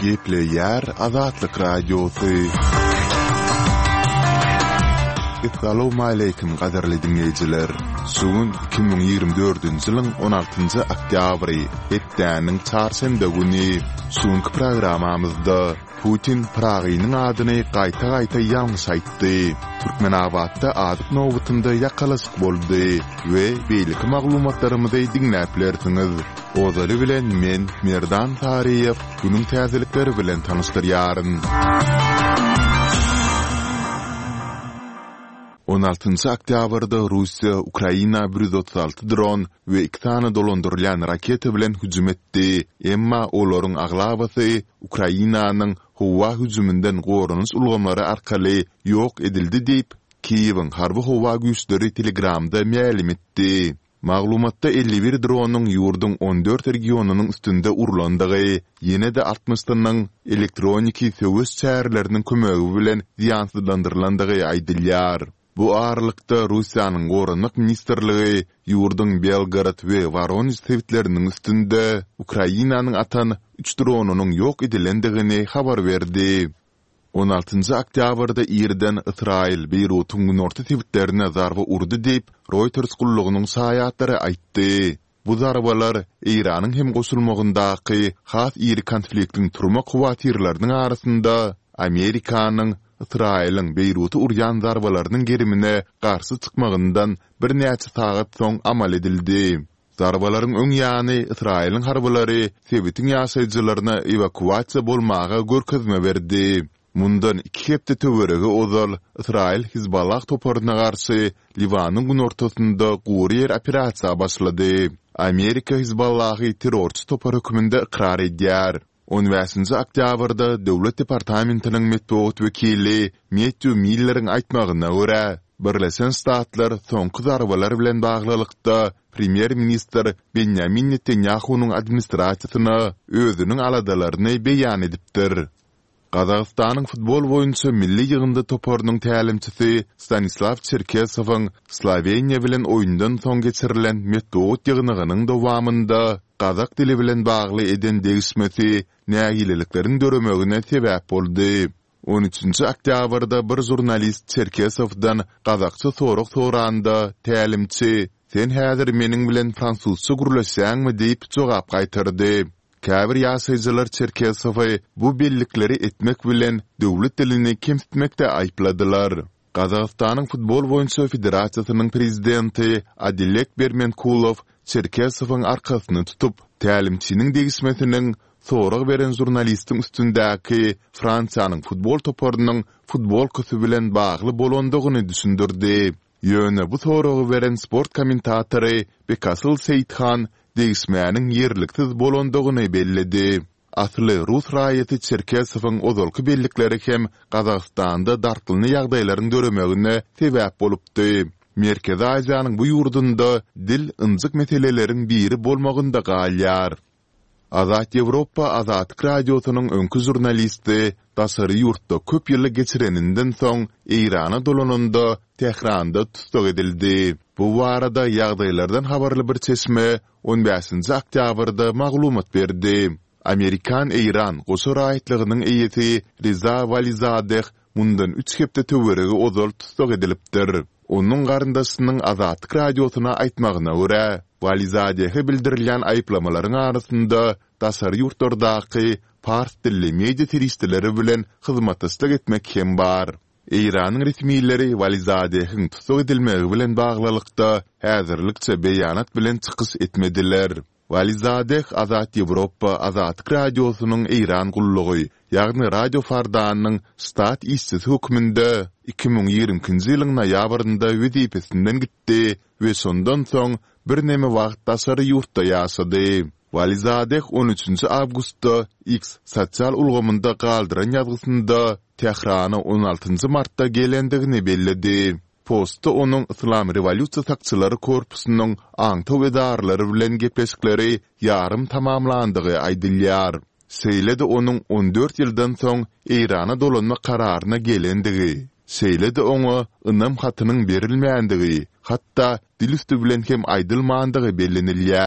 Gepleyer Azatlyk Radiosu. Assalamu alaykum gaderli dinleyijiler. Sugun 2024-nji ýylyň 16-njy oktýabry, etdäniň çarşamba güni suňky programamyzda Putin Pragynyň adyny gaýta-gaýta ýalňyş aýtdy. Türkmenabadda adyk nowbatynda ýakalasyk boldy we beýlik maglumatlarymyzy dinläplersiňiz. Ozaly bilen men Merdan Tariýew günüň täzelikleri bilen tanışdyrýaryn. 16 oktýabrda Russiýa Ukraina 136 dron we 2 tane dolandyrylýan raketa bilen hüjüm etdi. Emma olaryň aglabasy Ukrainanyň howa hüjüminden gorunys ulgamlary arkaly ýok edildi diýip Kiýewiň harby howa güýçleri Telegramda ma'lum etdi. Maglumatda 51 dronun ýurduň 14 regionunyň üstünde urulandygy, ýene-de 60-nyň elektroniki söwüs çäherleriniň kömegi bilen ziýansızlandyrlandygy aýdylýar. Bu aralykda Russiýanyň gorunluk ministrligi ýurduň Belgrad we Voronezh sewitleriniň üstünde Ukrainanyň atan 3 dronunyň ýok edilendigini habar berdi. 16 oktýabrda ýerden Israil Beýrutyň günorta sewitlerine zarba urdy diýip Reuters gullugynyň saýatlary aýtdy. Bu zarbalar Iranyň hem goşulmagyndaky has ýeri konfliktiň turma kuwatyrlarynyň arasynda Amerikanyň Israiliň Beýruty urýan zarbalarynyň gerimine garşy çykmagyndan bir näçe sagat soň amal edildi. Zarbalaryň öň ýany Israiliň harbalary sewitiň ýaşaýjylaryna evakuasiýa bolmaga görkezme berdi. Mundan 2 hepde töweregi ozal Israil Hizballah toparyna garşy Liwanyň günortasynda gurýer operasiýa başlady. Amerika Hizballahy terrorçy topar hökmünde ikrar edýär. 15 oktýabrda Döwlet Departamentiniň metbuat wekili Matthew Miller'iň aýtmagyna görä, Birleşen Ştatlar soňky zarbalar bilen baglylykda Premier Minister Benjamin Netanyahu'nyň administrasiýasyna özüniň aladalaryny beýan edipdir. Gazagystanyň futbol boýunça milli ýygynda toparynyň tälimçisi Stanislav Cherkesowyň Sloveniýa bilen oýundan soň geçirilen metbuat ýygynynyň dowamynda Gazak dili bilen bagly eden degişmesi nägileliklerin döremegine sebäp boldy. 13 oktýabrda bir jurnalist Cherkesowdan Gazakça soraq soranda tälimçi "Sen häzir meniň bilen fransuzça gurlaşýanmy?" diýip jogap gaýtyrdy. Käbir ýaşaýjylar Cherkesowy bu bellikleri etmek bilen döwlet dilini kemsitmekde aýpladylar. Gazagystanyň futbol boýunça federasiýasynyň prezidenti Adilek Bermenkulov Cherkesowyň arkasyny tutup, tälimçiniň degişmesiniň sorag beren jurnalistiň üstündäki Fransiýanyň futbol toparynyň futbol kösü bilen bagly bolandygyny düşündirdi. Ýöne bu soragy beren sport kommentatory Bekasyl Seyithan degişmäniň ýerliksiz bolandygyny bellidi. Asly Rus raýaty Cherkesowyň ozalky bellikleri hem Gazagystanda dartylyny ýagdaýlaryň döremegine sebäp bolupdy. Merkezi Aziýanyň bu ýurdunda dil ınjyk meseleleriň biri bolmagynda galýar. Azat Ýewropa Azatlyk Radiosynyň öňkü jurnalisti daşary ýurtda köp ýyl geçireninden soň Irana dolananda Tehranda tutsak edildi. Bu arada ýagdaýlardan habarly bir çeşme 15 oktýabrda maglumat berdi. Amerikan Iran goşa raýatlygynyň eýeti Reza Valizadeh mundan 3 hepde töweregi ozal tutsak edilipdir. Onun garyndaşynyň Azatlyk Radiosyna aýtmagyna görä, Valizadehe bildirilýän aýplamalaryň arasynda daşary ýurtlardaky fars dilli media teristleri bilen hyzmatçylyk etmek hem bar. Iranyň resmiýetleri Valizadehiň tutsak edilmegi bilen baglylykda häzirlikçe beýanat bilen çykyş etmediler. Valizadeh Azat Ýewropa Azatlyk Radiosynyň Iran gullugy, ýagny radio fardanyň stat işçisi hökmünde 2020-nji ýylyň noýabrynda wezipesinden gitdi we şondan soň bir näme wagt daşary ýurtda ýaşady. Valizadeh 13 awgustda X sosial ulgamynda galdyran ýazgysynda Tehrana 16 martda gelendigini bellidi. Postda onuň Islam Revolýusiýa sakçylary korpusynyň aňta wedarlary bilen gepleşikleri ýarym tamamlandygy aýdylýar. Seýlede onuň 14 ýyldan soň Irana dolanma kararyna gelendigi. Seýlede oňa ynam hatynyň berilmäändigi, hatda dil üstü bilen hem aýdylmandygy bellenilýär.